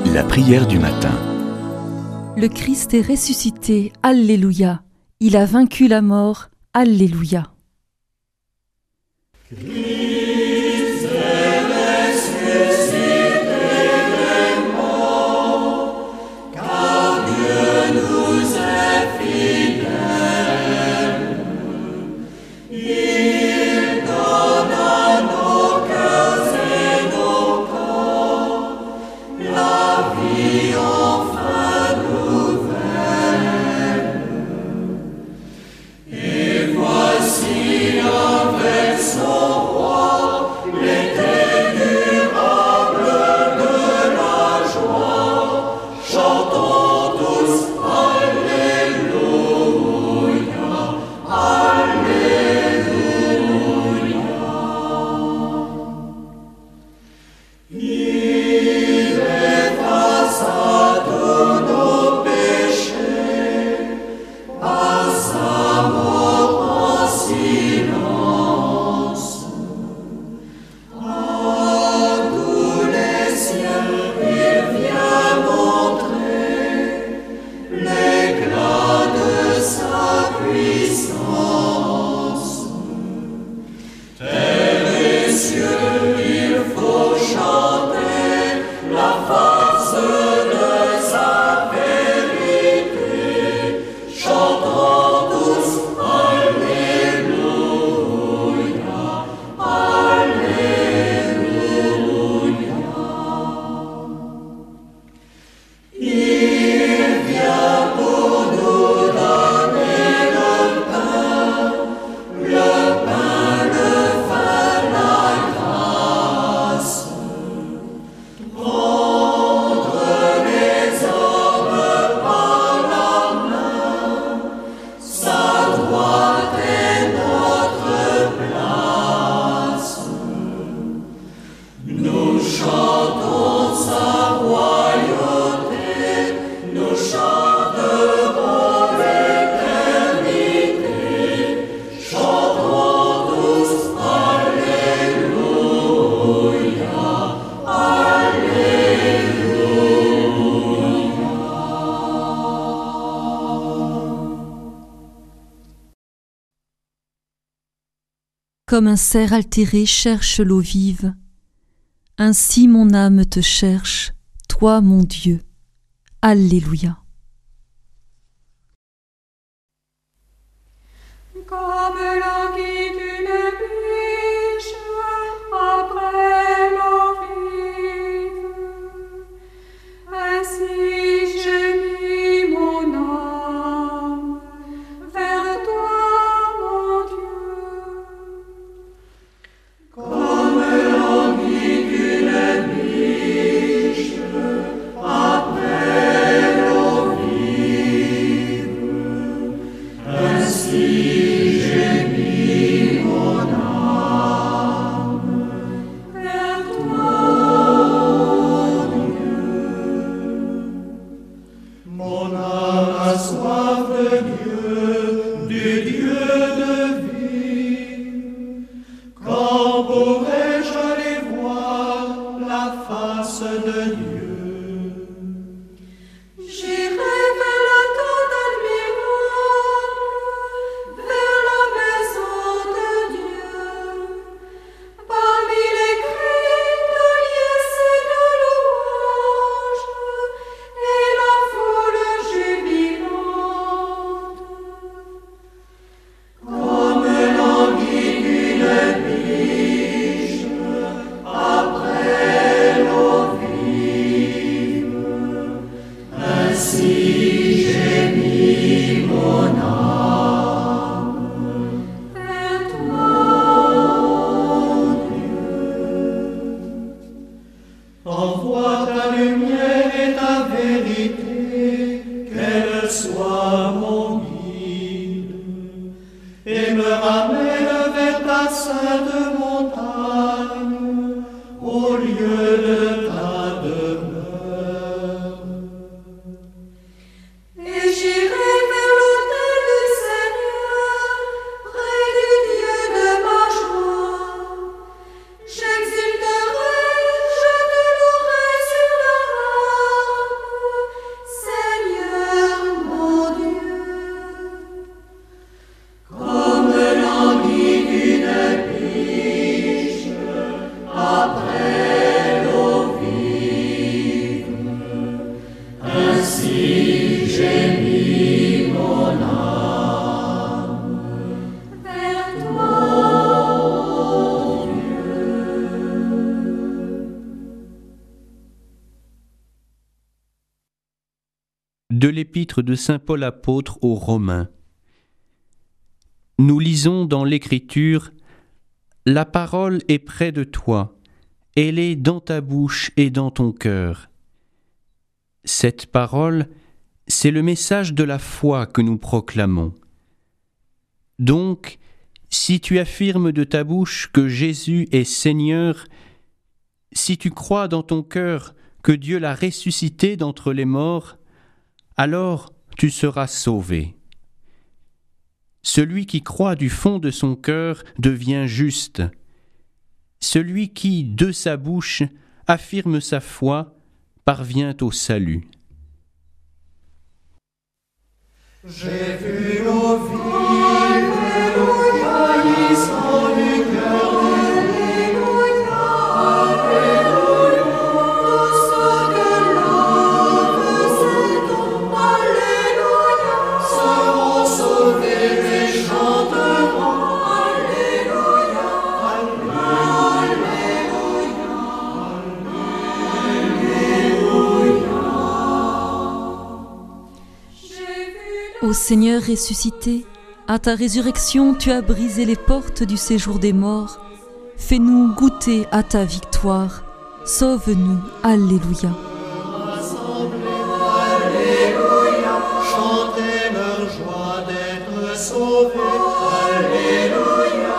La prière du matin. Le Christ est ressuscité, Alléluia. Il a vaincu la mort, Alléluia. Comme un cerf altéré cherche l'eau vive, ainsi mon âme te cherche, toi mon Dieu. Alléluia. Comme l'anguille d'une biche après l'eau vive, ainsi gémit mon âme vers toi, mon Dieu. Comme l'anguille d'une biche après l'eau vive, ainsi de Dieu. J'irai vers la tente admirable, vers la maison de Dieu, parmi les cris de liesse et de louange, et la foule jubilante. Comme l'anguille d'une biche après l'eau vive, ainsi gémit mon âme vers toi, Dieu. Envoie ta lumière et ta vérité, qu'elle soit mon guide, et me ramène vers ta sainte montagne, au lieu de ta demeure. Et j'irai vers l'autel du Seigneur, près du Dieu de ma joie. J'exulterai, je te louerai sur la harpe, De l'épître de saint Paul apôtre aux Romains. Nous lisons dans l'Écriture « La parole est près de toi, elle est dans ta bouche et dans ton cœur ». Cette parole, c'est le message de la foi que nous proclamons. Donc, si tu affirmes de ta bouche que Jésus est Seigneur, si tu crois dans ton cœur que Dieu l'a ressuscité d'entre les morts, alors tu seras sauvé. Celui qui croit du fond de son cœur devient juste. Celui qui, de sa bouche, affirme sa foi, parvient au salut. J'ai vu l'eau vive, jaillissant du cœur Alléluia, Alléluia. Tous ceux que l'homme ses dons, Alléluia, seront sauvés et chanteront Alléluia, Ô Seigneur ressuscité, à ta résurrection tu as brisé les portes du séjour des morts. Fais-nous goûter à ta victoire. Sauve-nous. Alléluia. Alléluia, chantez leur joie d'être sauvés. Alléluia,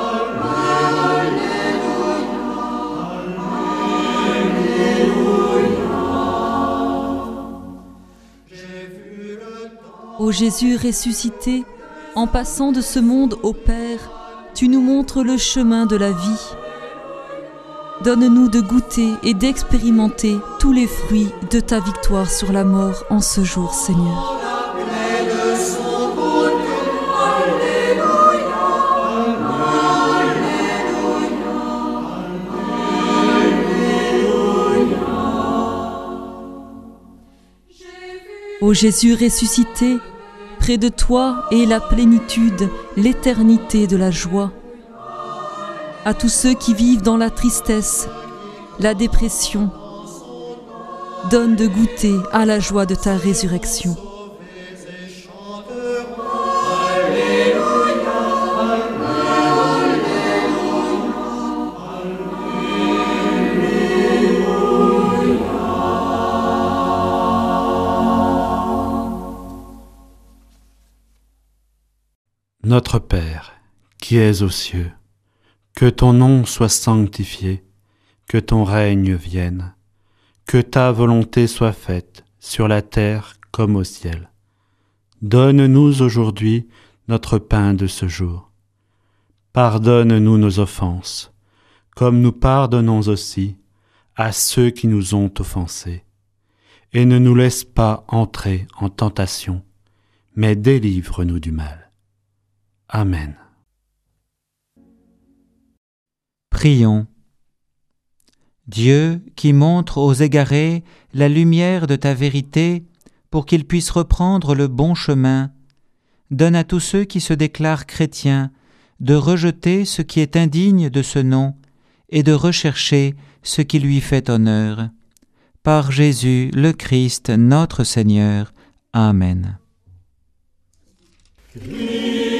Ô Jésus ressuscité, en passant de ce monde au Père, tu nous montres le chemin de la vie. Donne-nous de goûter et d'expérimenter tous les fruits de ta victoire sur la mort en ce jour, Seigneur. Ô Jésus ressuscité, près de toi est la plénitude, l'éternité de la joie. À tous ceux qui vivent dans la tristesse, la dépression, donne de goûter à la joie de ta résurrection. Notre Père, qui es aux cieux, que ton nom soit sanctifié, que ton règne vienne, que ta volonté soit faite sur la terre comme au ciel. Donne-nous aujourd'hui notre pain de ce jour. Pardonne-nous nos offenses, comme nous pardonnons aussi à ceux qui nous ont offensés. Et ne nous laisse pas entrer en tentation, mais délivre-nous du mal. Amen. Prions. Dieu, qui montre aux égarés la lumière de ta vérité pour qu'ils puissent reprendre le bon chemin, donne à tous ceux qui se déclarent chrétiens de rejeter ce qui est indigne de ce nom et de rechercher ce qui lui fait honneur. Par Jésus le Christ, notre Seigneur. Amen.